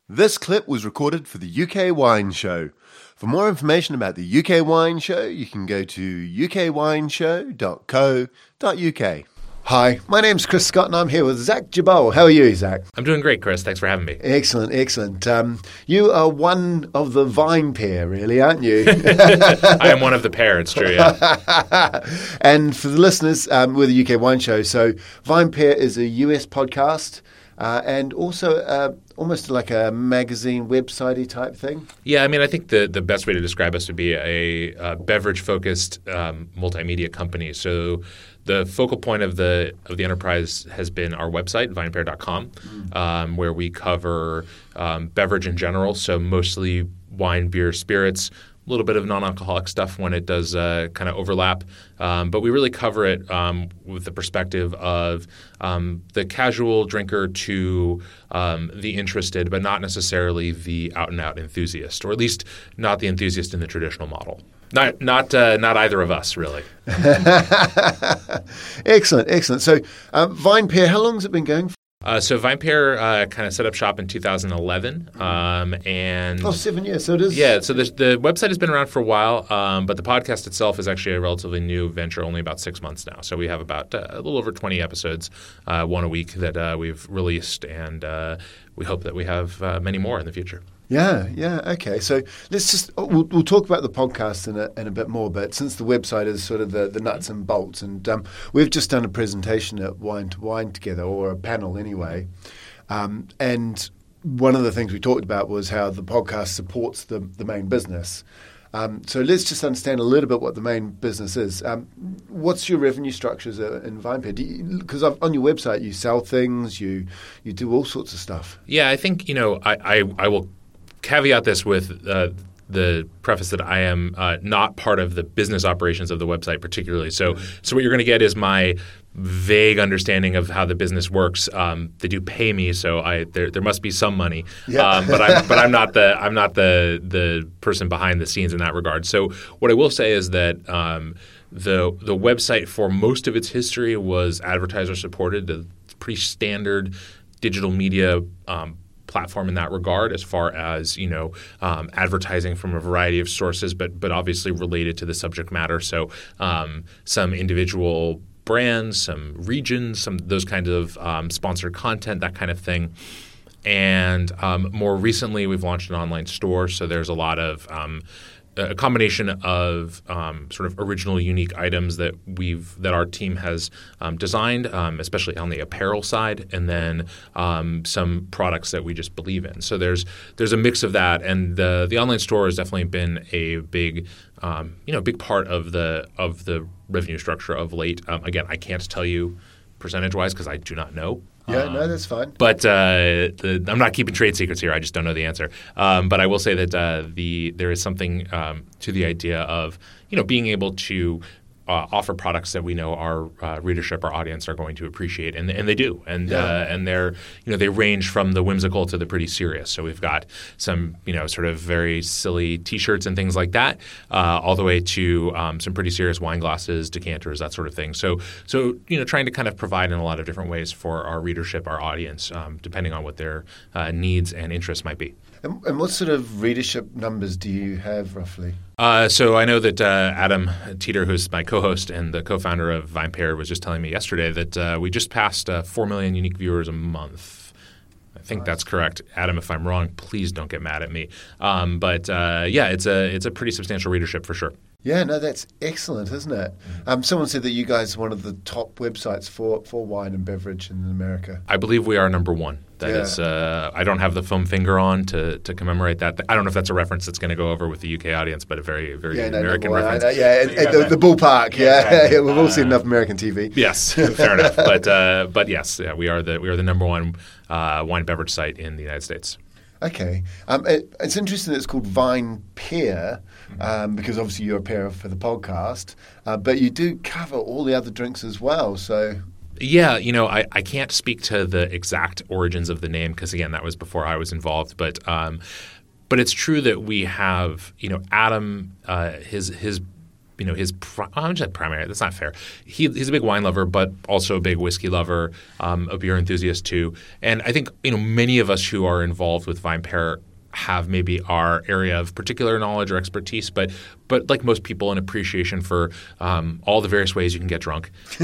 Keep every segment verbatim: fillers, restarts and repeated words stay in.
This clip was recorded for the U K Wine Show. For more information about the U K Wine Show, you can go to u k wine show dot co dot u k. Hi, my name's Chris Scott and I'm here with Zach Jabal. How are you, Zach? I'm doing great, Chris. Thanks for having me. Excellent, excellent. Um, you are one of the Vine pair, really, aren't you? I am one of the pair, it's true, yeah. And for the listeners, um, we're the U K Wine Show. So Vine Pair is a U S podcast uh, and also uh, almost like a magazine, website-y type thing. Yeah, I mean, I think the, the best way to describe us would be a, a beverage-focused um, multimedia company. So the focal point of the of the enterprise has been our website, vine pair dot com, mm. um, where we cover um, beverage in general, so mostly wine, beer, spirits, a little bit of non-alcoholic stuff when it does uh, kind of overlap. Um, but we really cover it um, with the perspective of um, the casual drinker to um, the interested, but not necessarily the out-and-out enthusiast, or at least not the enthusiast in the traditional model. Not not uh, not either of us, really. Excellent, excellent. So um, Vine Pair, how long has it been going for? Uh, so Vine Pair uh, kind of set up shop in two thousand eleven, um, and oh, seven years. So it is. Yeah. So the the website has been around for a while, um, but the podcast itself is actually a relatively new venture, only about six months now. So we have about uh, a little over twenty episodes, uh, one a week that uh, we've released, and uh, we hope that we have uh, many more in the future. Yeah, yeah, okay. So let's just we'll, we'll talk about the podcast in a, in a bit more. But since the website is sort of the, the nuts and bolts, and um, we've just done a presentation at Wine to Wine together, or a panel anyway. Um, and one of the things we talked about was how the podcast supports the the main business. Um, so let's just understand a little bit what the main business is. Um, what's your revenue structures in Vine Pair? Because on your website you sell things, you you do all sorts of stuff. Yeah, I think you know I I, I will. caveat this with uh, the preface that I am uh, not part of the business operations of the website particularly. So so what you're going to get is my vague understanding of how the business works. Um, they do pay me, so I there there must be some money. Yeah. Um, but I'm but I'm not the I'm not the the person behind the scenes in that regard. So what I will say is that um, the the website for most of its history was advertiser supported. It's pretty standard digital media um platform in that regard, as far as you know, um, advertising from a variety of sources, but but obviously related to the subject matter. So um, some individual brands, some regions, some those kinds of um, sponsored content, that kind of thing. And um, more recently, we've launched an online store. So there's a lot of um, a combination of um, sort of original, unique items that we've that our team has um, designed, um, especially on the apparel side, and then um, some products that we just believe in. So there's there's a mix of that, and the the online store has definitely been a big um, you know big part of the of the revenue structure of late. Um, again, I can't tell you percentage wise because I do not know. Yeah, no, that's fine. But uh, the, I'm not keeping trade secrets here. I just don't know the answer. Um, but I will say that uh, the there is something um, to the idea of you know being able to uh, offer products that we know our uh, readership, our audience are going to appreciate, and and they do. And yeah. uh, and they're you know they range from the whimsical to the pretty serious. So we've got some you know sort of very silly T-shirts and things like that, uh, all the way to um, some pretty serious wine glasses, decanters, that sort of thing. So so you know trying to kind of provide in a lot of different ways for our readership, our audience, um, depending on what their uh, needs and interests might be. And, and what sort of readership numbers do you have roughly? Uh, so I know that uh, Adam Teeter, who's my co-host and the co-founder of Vine Pair, was just telling me yesterday that uh, we just passed uh, four million unique viewers a month. I think nice. That's correct. Adam, if I'm wrong, please don't get mad at me. Um, but uh, yeah, it's a it's a pretty substantial readership for sure. Yeah, no, that's excellent, isn't it? Um, someone said that you guys are one of the top websites for, for wine and beverage in America. I believe we are number one. That yeah. is, uh, I don't have the foam finger on to, to commemorate that. I don't know if that's a reference that's going to go over with the U K audience, but a very, very yeah, American no, no, reference. I, I, yeah, and, and the, the ballpark. Yeah, yeah, yeah. We've all seen enough American T V. Yes, fair enough. But uh, but yes, yeah, we are the we are the number one uh, wine beverage site in the United States. Okay. Um, it, it's interesting that it's called Vine Pair um, because obviously you're a pair for the podcast, uh, but you do cover all the other drinks as well. So Yeah, you know, I, I can't speak to the exact origins of the name because, again, that was before I was involved. But um, but it's true that we have, you know, Adam, uh, his his you know, his pri- I'm just primary. That's not fair. He, he's a big wine lover, but also a big whiskey lover, um, a beer enthusiast too. And I think, you know, many of us who are involved with VinePair have maybe our area of particular knowledge or expertise, but but like most people, an appreciation for um, all the various ways you can get drunk. Um,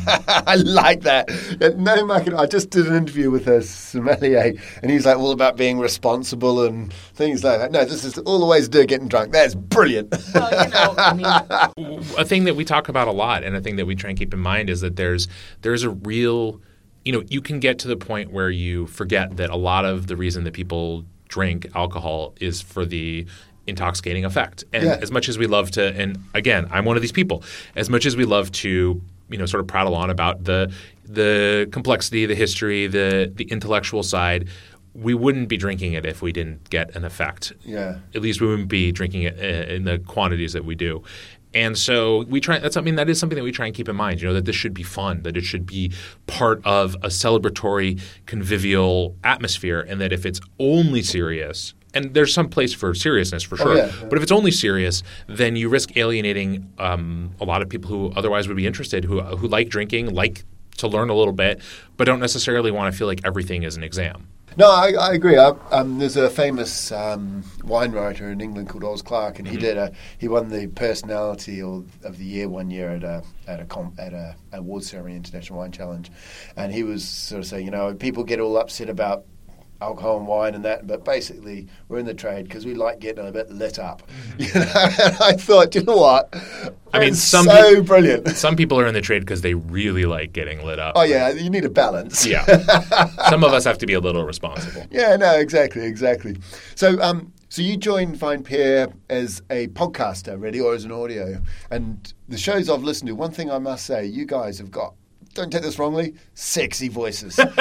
I like that. No market. I just did an interview with a sommelier, and he's like all about being responsible and things like that. No, this is all the ways to do it, getting drunk. That's brilliant. Well, you know, I mean, a thing that we talk about a lot, and a thing that we try and keep in mind is that there's there's a real, you know, you can get to the point where you forget that a lot of the reason that people drink alcohol is for the intoxicating effect. And yeah. as much as we love to, and again, I'm one of these people, as much as we love to, you know, sort of prattle on about the the complexity, the history, the the intellectual side, we wouldn't be drinking it if we didn't get an effect. Yeah. At least we wouldn't be drinking it in the quantities that we do. And so we try. That's I mean that is something that we try and keep in mind. You know, that this should be fun, that it should be part of a celebratory, convivial atmosphere, and that if it's only serious, and there's some place for seriousness for sure, oh, yeah, yeah. but if it's only serious, then you risk alienating um, a lot of people who otherwise would be interested, who who like drinking, like to learn a little bit, but don't necessarily want to feel like everything is an exam. No, I, I agree. I, um, there's a famous um, wine writer in England called Oz Clarke, and he Mm-hmm. did a he won the personality of, of the year one year at a at a comp, at a award ceremony, International Wine Challenge, and he was sort of saying, you know, people get all upset about alcohol and wine and that, but basically we're in the trade because we like getting a bit lit up. Mm-hmm. You know, and I thought, you know what? I mean, It's some so peop- brilliant. Some people are in the trade because they really like getting lit up. Oh yeah, you need a balance. Yeah. Some of us have to be a little responsible. Yeah, no, exactly, exactly. So, um, so you joined VinePair as a podcaster, really, or as an audio. And the shows I've listened to, one thing I must say, you guys have got, don't take this wrongly, sexy voices. Hey,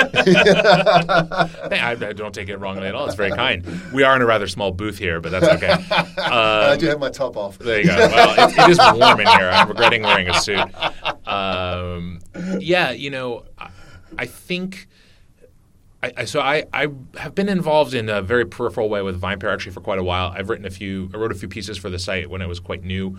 I, I don't take it wrongly at all. It's very kind. We are in a rather small booth here, but that's okay. Um, I do have my top off. There you go. Well, it, it is warm in here. I'm regretting wearing a suit. Um, yeah, you know, I, I think. I, I, so I, I have been involved in a very peripheral way with VinePair actually for quite a while. I've written a few. I wrote a few pieces for the site when it was quite new,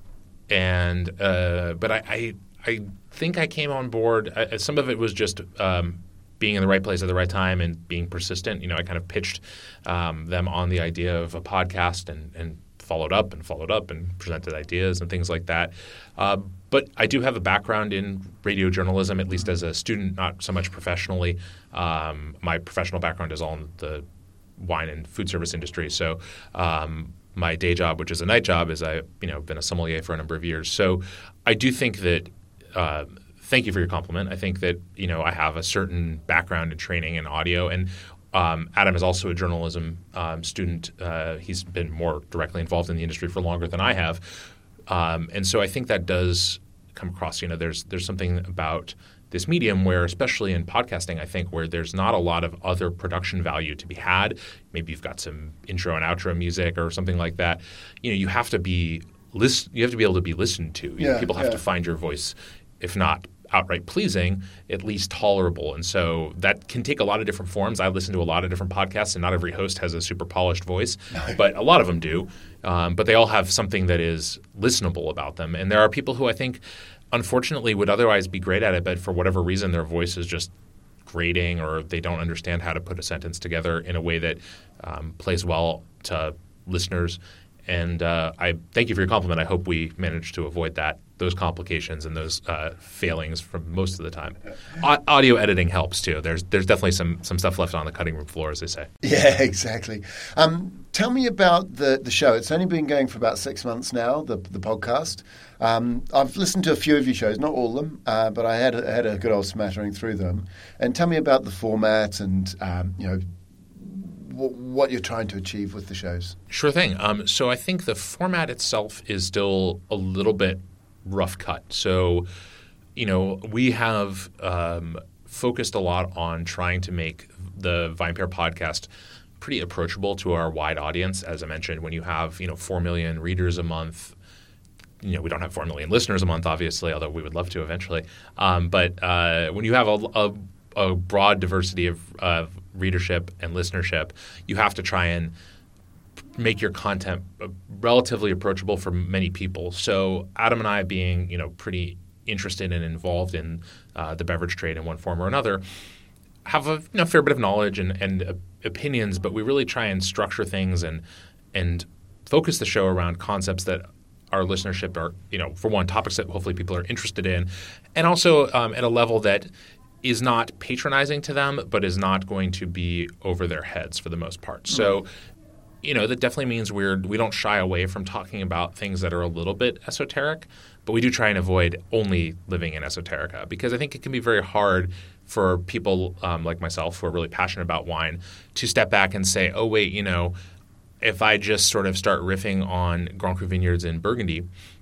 and uh, but I, I I think I came on board. I, some of it was just um, being in the right place at the right time and being persistent. You know, I kind of pitched um, them on the idea of a podcast and, and followed up and followed up and presented ideas and things like that. Uh, but I do have a background in radio journalism, at least as a student, not so much professionally. Um, my professional background is all in the wine and food service industry. So um, my day job, which is a night job, is I you know been a sommelier for a number of years. So I do think that. Uh, thank you for your compliment. I think that you know I have a certain background in training in audio, and um, Adam is also a journalism um, student. Uh, he's been more directly involved in the industry for longer than I have, um, and so I think that does come across. You know, there's there's something about this medium where, especially in podcasting, I think where there's not a lot of other production value to be had. Maybe you've got some intro and outro music or something like that. You know, you have to be listen. You have to be able to be listened to. You Yeah, know, people have yeah. to find your voice, if not outright pleasing, at least tolerable. And so that can take a lot of different forms. I listen to a lot of different podcasts, and not every host has a super polished voice, but a lot of them do. Um, but they all have something that is listenable about them. And there are people who I think, unfortunately, would otherwise be great at it, but for whatever reason, their voice is just grating, or they don't understand how to put a sentence together in a way that um, plays well to listeners. And uh, I thank you for your compliment. I hope we managed to avoid that, those complications and those uh, failings from most of the time. A- audio editing helps too. There's there's definitely some some stuff left on the cutting room floor, as they say. Yeah, exactly. Um, tell me about the, the show. It's only been going for about six months now, the the podcast. Um, I've listened to a few of your shows, not all of them, uh, but I had I had a good old smattering through them. And tell me about the format and um, you know w- what you're trying to achieve with the shows. Sure thing. Um, so I think the format itself is still a little bit rough cut. So, you know, we have um, focused a lot on trying to make the VinePair podcast pretty approachable to our wide audience. As I mentioned, when you have, you know, four million readers a month, you know, we don't have four million listeners a month, obviously, although we would love to eventually. Um, but uh, when you have a, a, a broad diversity of uh, readership and listenership, you have to try and make your content relatively approachable for many people. So Adam and I, being you know pretty interested and involved in uh, the beverage trade in one form or another, have a you know, fair bit of knowledge and, and uh, opinions, but we really try and structure things and and focus the show around concepts that our listenership are, you know, for one, topics that hopefully people are interested in, and also um, at a level that is not patronizing to them, but is not going to be over their heads for the most part. Mm-hmm. So, you know, that definitely means we're we don't shy away from talking about things that are a little bit esoteric, but we do try and avoid only living in esoterica, because I think it can be very hard for people um, like myself who are really passionate about wine to step back and say, oh, wait, you know, if I just sort of start riffing on Grand Cru vineyards in Burgundy,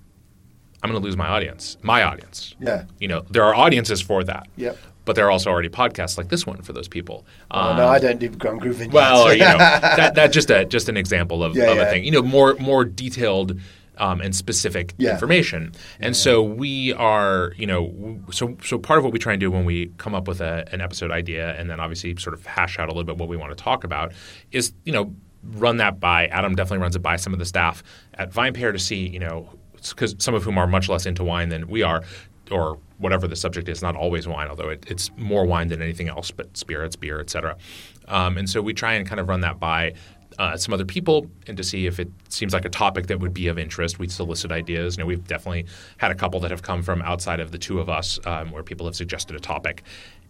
I'm going to lose my audience, my audience. Yeah. You know, there are audiences for that. Yep. But there are also already podcasts like this one for those people. Oh, um, no, I don't do Grand Cru vineyards. Well, you know, that, that's just a just an example of, yeah, of yeah. a thing. You know, more more detailed um, and specific yeah. information. And yeah. so we are, you know, so so part of what we try and do when we come up with a, an episode idea and then obviously sort of hash out a little bit what we want to talk about is, you know, run that by Adam. Definitely runs it by some of the staff at VinePair to see, you know, because some of whom are much less into wine than we are, or whatever the subject is, not always wine, although it, it's more wine than anything else, but spirits, beer, et cetera. Um, and so we try and kind of run that by uh, some other people and to see if it seems like a topic that would be of interest. We solicit ideas. You know, we've definitely had a couple that have come from outside of the two of us um, where people have suggested a topic.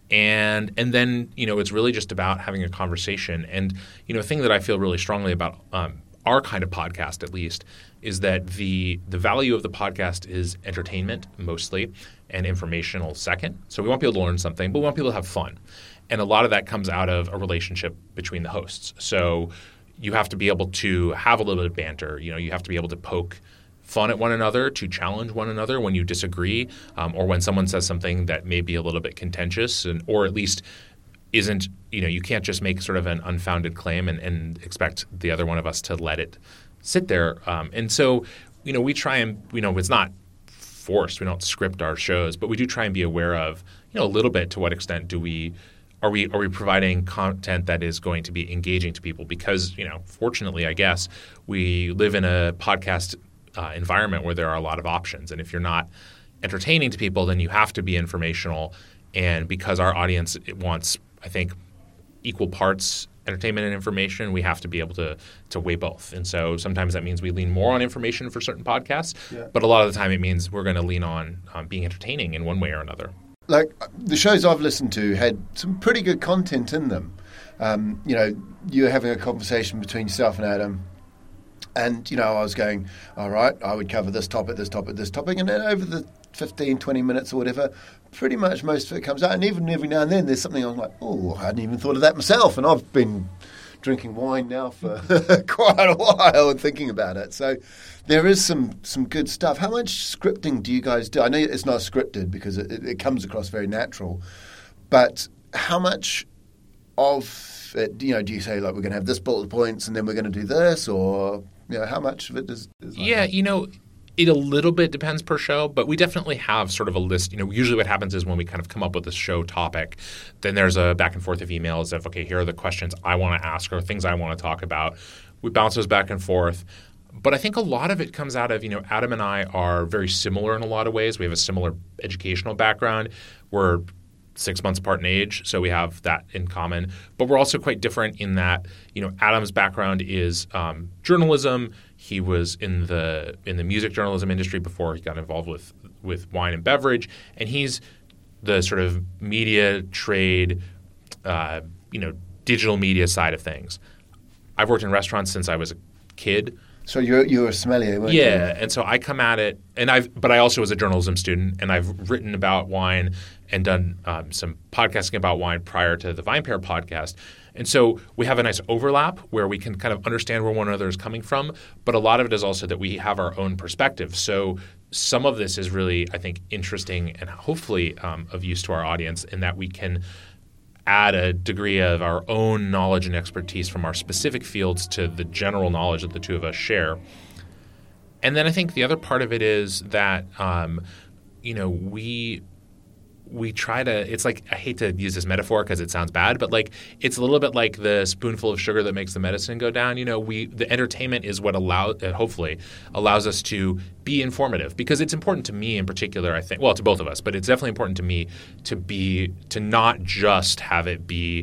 And and then, you know, it's really just about having a conversation. And, you know, a thing that I feel really strongly about um, our kind of podcast, at least, is that the the value of the podcast is entertainment mostly and informational second. So we want people to learn something, but we want people to have fun. And a lot of that comes out of a relationship between the hosts. So you have to be able to have a little bit of banter. You know, you have to be able to poke fun at one another, to challenge one another when you disagree, um, or when someone says something that may be a little bit contentious, and or at least isn't, you know, you can't just make sort of an unfounded claim and, and expect the other one of us to let it sit there. Um, and so, you know, we try and, you know, it's not forced. We don't script our shows, but we do try and be aware of, you know, a little bit to what extent do we Are we are we providing content that is going to be engaging to people? Because, you know, fortunately, I guess, we live in a podcast uh, environment where there are a lot of options. And if you're not entertaining to people, then you have to be informational. And because our audience wants, I think, equal parts entertainment and information, we have to be able to to weigh both. And so sometimes that means we lean more on information for certain podcasts, yeah. but a lot of the time it means we're going to lean on um, being entertaining in one way or another. Like, the shows I've listened to had some pretty good content in them. Um, you know, you're having a conversation between yourself and Adam, and, you know, I was going, all right, I would cover this topic, this topic, this topic, and then over the fifteen, twenty minutes or whatever, pretty much most of it comes out. And even every now and then there's something I'm like, oh, I hadn't even thought of that myself. And I've been drinking wine now for quite a while and thinking about it. So there is some, some good stuff. How much scripting do you guys do? I know it's not scripted because it, it comes across very natural, but how much of it, you know, do you say, like, we're going to have this bullet points and then we're going to do this, or, you know, how much of it is, is like Yeah, that? you know, it a little bit depends per show, but we definitely have sort of a list. You know, usually what happens is when we kind of come up with a show topic, then there's a back and forth of emails of, okay, here are the questions I want to ask or things I want to talk about. We bounce those back and forth. But I think a lot of it comes out of, you know, Adam and I are very similar in a lot of ways. We have a similar educational background. We're six months apart in age, so we have that in common. But we're also quite different in that, you know, Adam's background is um, journalism. He was in the in the music journalism industry before he got involved with with wine and beverage, and he's the sort of media trade, uh, you know, digital media side of things. I've worked in restaurants since I was a kid. So you're you're a sommelier, weren't Yeah, you? and so I come at it, and I've but I also was a journalism student, and I've written about wine and done um, some podcasting about wine prior to the VinePair podcast. And so we have a nice overlap where we can kind of understand where one another is coming from, but a lot of it is also that we have our own perspective. So some of this is really, I think, interesting and hopefully um, of use to our audience in that we can add a degree of our own knowledge and expertise from our specific fields to the general knowledge that the two of us share. And then I think the other part of it is that, um, you know, we we try to – it's like – I hate to use this metaphor because it sounds bad, but like it's a little bit like the spoonful of sugar that makes the medicine go down. You know, we the entertainment is what allows uh, – hopefully allows us to be informative because it's important to me in particular, I think – well, to both of us, but it's definitely important to me to be – to not just have it be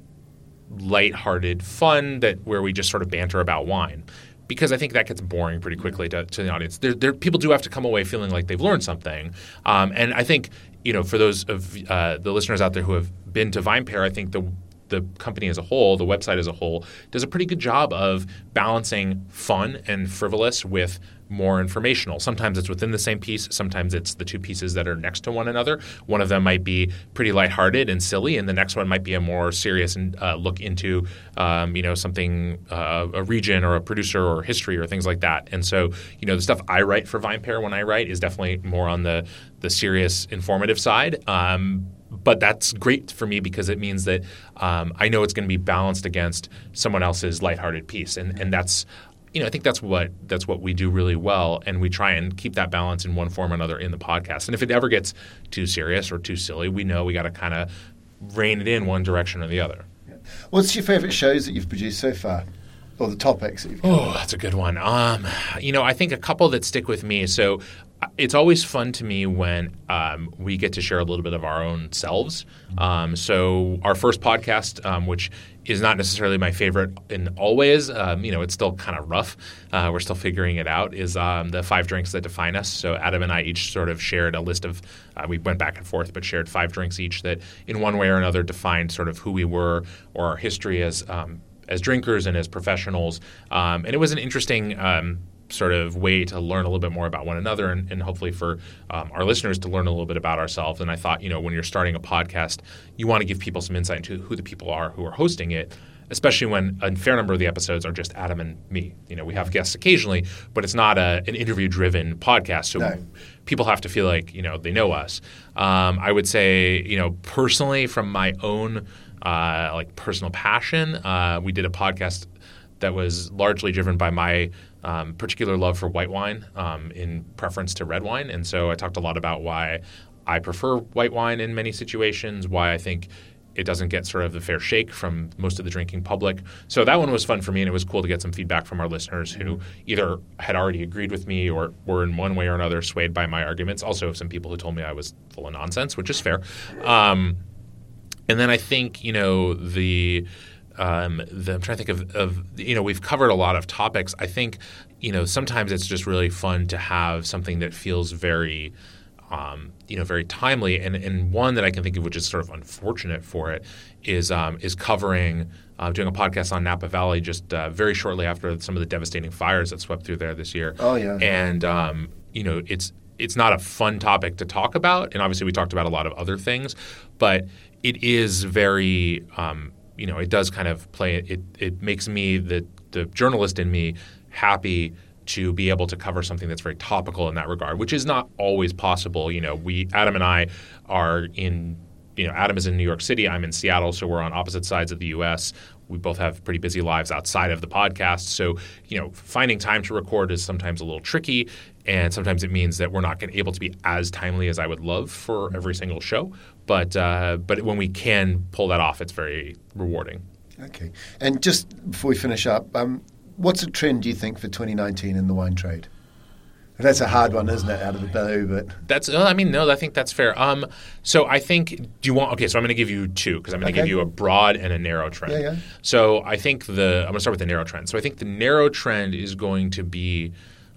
lighthearted fun that where we just sort of banter about wine. Because I think that gets boring pretty quickly to, to the audience. There, there, people do have to come away feeling like they've learned something. Um, and I think, you know, for those of uh, the listeners out there who have been to VinePair, I think the the company as a whole, the website as a whole, does a pretty good job of balancing fun and frivolous with more informational. Sometimes it's within the same piece. Sometimes it's the two pieces that are next to one another. One of them might be pretty lighthearted and silly, and the next one might be a more serious uh, look into, um, you know, something, uh, a region or a producer or history or things like that. And so, you know, the stuff I write for VinePair when I write is definitely more on the the serious, informative side. Um, But that's great for me because it means that um, I know it's going to be balanced against someone else's lighthearted piece, and and that's, you know, I think that's what that's what we do really well, and we try and keep that balance in one form or another in the podcast. And if it ever gets too serious or too silly, we know we got to kind of rein it in one direction or the other. Yeah. What's your favorite shows that you've produced so far? Or the topics that you've covered? Oh, that's a good one. Um, you know, I think a couple that stick with me. So it's always fun to me when um, we get to share a little bit of our own selves. Um, so our first podcast, um, which is not necessarily my favorite in all ways, um, you know, it's still kind of rough. Uh, we're still figuring it out, is um, the five drinks that define us. So Adam and I each sort of shared a list of uh, – we went back and forth but shared five drinks each that in one way or another defined sort of who we were or our history as um, – as drinkers and as professionals. Um, and it was an interesting um, sort of way to learn a little bit more about one another and, and hopefully for um, our listeners to learn a little bit about ourselves. And I thought, you know, when you're starting a podcast, you want to give people some insight into who the people are who are hosting it, especially when a fair number of the episodes are just Adam and me. You know, we have guests occasionally, but it's not a, an interview-driven podcast. So no. People have to feel like, you know, they know us. Um, I would say, you know, personally from my own Uh, like personal passion. Uh, we did a podcast that was largely driven by my um, particular love for white wine um, in preference to red wine. And so I talked a lot about why I prefer white wine in many situations, why I think it doesn't get sort of the fair shake from most of the drinking public. So that one was fun for me, and it was cool to get some feedback from our listeners who either had already agreed with me or were in one way or another swayed by my arguments. Also some people who told me I was full of nonsense, which is fair. Um, And then I think, you know, the, um, the I'm trying to think of, of, you know, we've covered a lot of topics. I think, you know, sometimes it's just really fun to have something that feels very, um, you know, very timely. And, and one that I can think of, which is sort of unfortunate for it, is um, is covering uh, doing a podcast on Napa Valley just uh, very shortly after some of the devastating fires that swept through there this year. Oh yeah. And um, you know, it's it's not a fun topic to talk about, and obviously we talked about a lot of other things, but it is very, um, you know, it does kind of play – it it makes me, the the journalist in me, happy to be able to cover something that's very topical in that regard, which is not always possible. You know, we Adam and I are in – you know, Adam is in New York City. I'm in Seattle, so we're on opposite sides of the U S. We both have pretty busy lives outside of the podcast. So, you know, finding time to record is sometimes a little tricky, and sometimes it means that we're not gonna, able to be as timely as I would love for every single show. But uh, but when we can pull that off, it's very rewarding. Okay. And just before we finish up, um, what's a trend, do you think, for twenty nineteen in the wine trade? That's a hard one, isn't it, out of the blue? But that's. I mean, no, I think that's fair. Um, so I think. Do you want? Okay, so I'm going to give you two because I'm going to okay. give you a broad and a narrow trend. Yeah, yeah. So I think the. I'm going to start with the narrow trend. So I think the narrow trend is going to be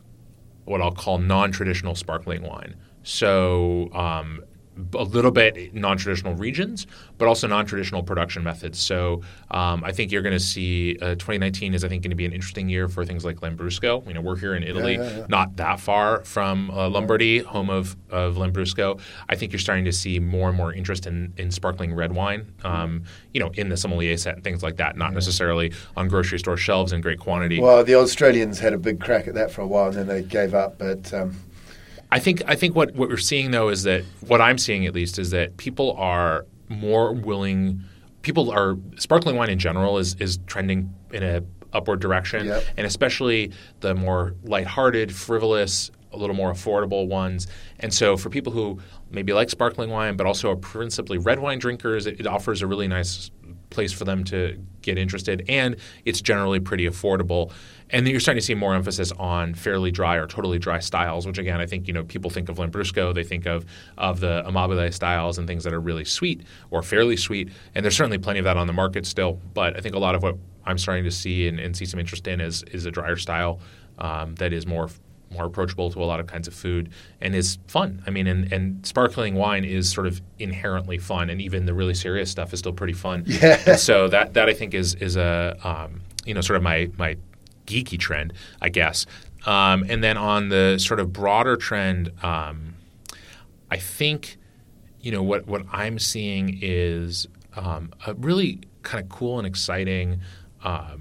what I'll call non-traditional sparkling wine. So. Um, a little bit non-traditional regions, but also non-traditional production methods. So um, I think you're going to see uh, twenty nineteen is, I think, going to be an interesting year for things like Lambrusco. You know, we're here in Italy, yeah, yeah, yeah. not that far from uh, Lombardy, home of, of Lambrusco. I think you're starting to see more and more interest in, in sparkling red wine, um, you know, in the sommelier set and things like that, not yeah. necessarily on grocery store shelves in great quantity. Well, the Australians had a big crack at that for a while, and then they gave up, but... Um I think I think what, what we're seeing, though, is that what I'm seeing at least is that people are more willing – people are – sparkling wine in general is, is trending in a upward direction, yep. and especially the more lighthearted, frivolous, a little more affordable ones. And so for people who maybe like sparkling wine but also are principally red wine drinkers, it, it offers a really nice place for them to get interested, and it's generally pretty affordable. And then you're starting to see more emphasis on fairly dry or totally dry styles, which again, I think, you know, people think of Lambrusco, they think of of the Amabile styles and things that are really sweet or fairly sweet, and there's certainly plenty of that on the market still. But I think a lot of what I'm starting to see and, and see some interest in is is a drier style um, that is more more approachable to a lot of kinds of food and is fun. I mean, and, and sparkling wine is sort of inherently fun, and even the really serious stuff is still pretty fun. Yeah. And so that that I think is is a um, you know sort of my my geeky trend, I guess. Um, and then on the sort of broader trend, um, I think you know what what I'm seeing is um, a really kind of cool and exciting Um,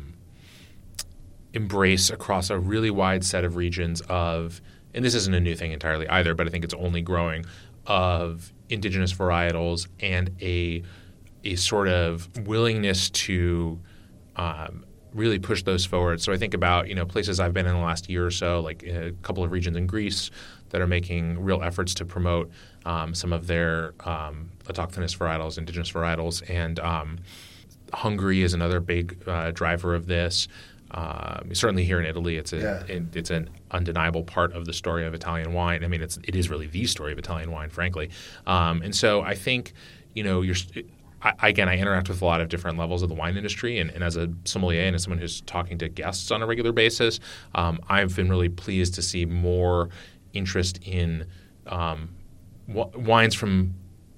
embrace across a really wide set of regions of, and this isn't a new thing entirely either, but I think it's only growing, of indigenous varietals and a a sort of willingness to um, really push those forward. So I think about you know places I've been in the last year or so, like a couple of regions in Greece that are making real efforts to promote um, some of their um, autochthonous varietals, indigenous varietals, and um, Hungary is another big uh, driver of this. Um, certainly here in Italy, it's a Yeah. it, it's an undeniable part of the story of Italian wine. I mean, it's it is really the story of Italian wine, frankly. Um, and so I think you know you're. I, again, I interact with a lot of different levels of the wine industry, and, and as a sommelier and as someone who's talking to guests on a regular basis, um, I've been really pleased to see more interest in um, w- wines from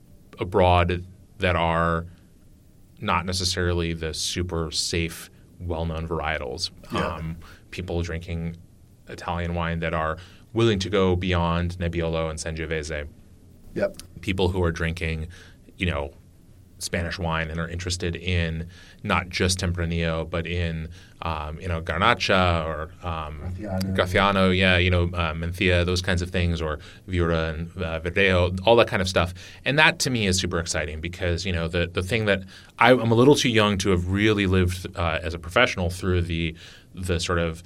abroad that are not necessarily the super safe, well-known varietals. Yeah. Um, people drinking Italian wine that are willing to go beyond Nebbiolo and Sangiovese. Yep. People who are drinking, you know, Spanish wine and are interested in not just Tempranillo, but in, um, you know, Garnacha or um, Graffiano. Graffiano, yeah, you know, uh, Mencia, those kinds of things, or Viura and uh, Verdeo, all that kind of stuff. And that to me is super exciting because, you know, the the thing that I, I'm a little too young to have really lived uh, as a professional through the the sort of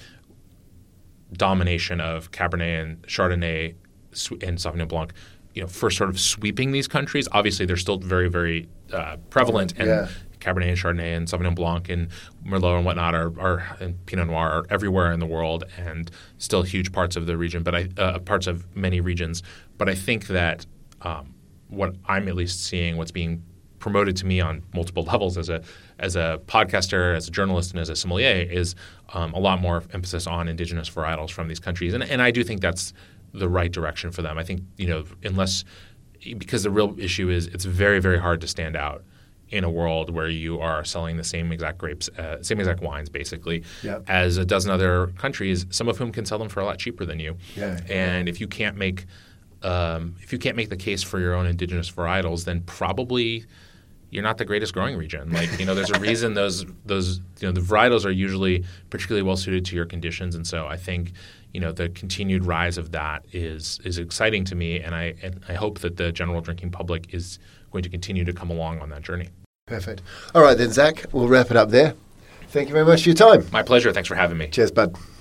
domination of Cabernet and Chardonnay and Sauvignon Blanc, you know, for sort of sweeping these countries. Obviously, they're still very, very uh, prevalent, and Yeah. Cabernet and Chardonnay and Sauvignon Blanc and Merlot and whatnot are, are and Pinot Noir are everywhere in the world and still huge parts of the region, but I uh, parts of many regions. But I think that um, what I'm at least seeing, what's being promoted to me on multiple levels as a as a podcaster, as a journalist, and as a sommelier is um, a lot more emphasis on indigenous varietals from these countries, and and I do think that's the right direction for them. I think, you know, unless – because the real issue is it's very, very hard to stand out in a world where you are selling the same exact grapes, uh, same exact wines basically, Yep. as a dozen other countries, some of whom can sell them for a lot cheaper than you. Yeah. And if you can't make um, if you can't make the case for your own indigenous varietals, then probably you're not the greatest growing region. Like, you know, there's a reason those those you know the varietals are usually particularly well suited to your conditions, and so I think, you know, the continued rise of that is is exciting to me, and I and I hope that the general drinking public is going to continue to come along on that journey. Perfect. All right then, Zach, we'll wrap it up there. Thank you very much for your time. My pleasure. Thanks for having me. Cheers, bud.